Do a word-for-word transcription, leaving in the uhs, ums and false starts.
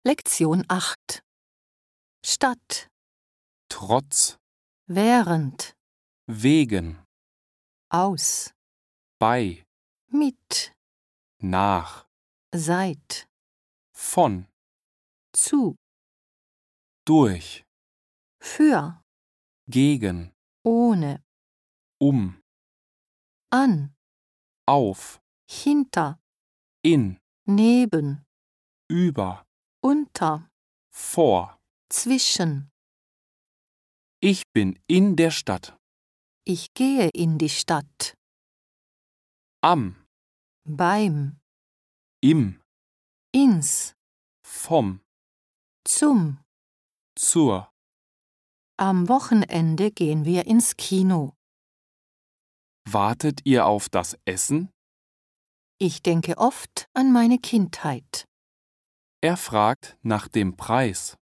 Lektion acht. Statt, trotz, während, wegen, aus, bei, mit, nach, seit, von, zu, durch, für, gegen, ohne, um, an, auf, hinter, in, neben, über, unter, vor. zwischen. Ich bin in der Stadt. Ich gehe in die Stadt. Am, Beim, im, ins, vom, zum. zur. Am Wochenende gehen wir ins Kino. Wartet ihr auf das Essen? Ich denke oft an meine Kindheit. Er fragt nach dem Preis.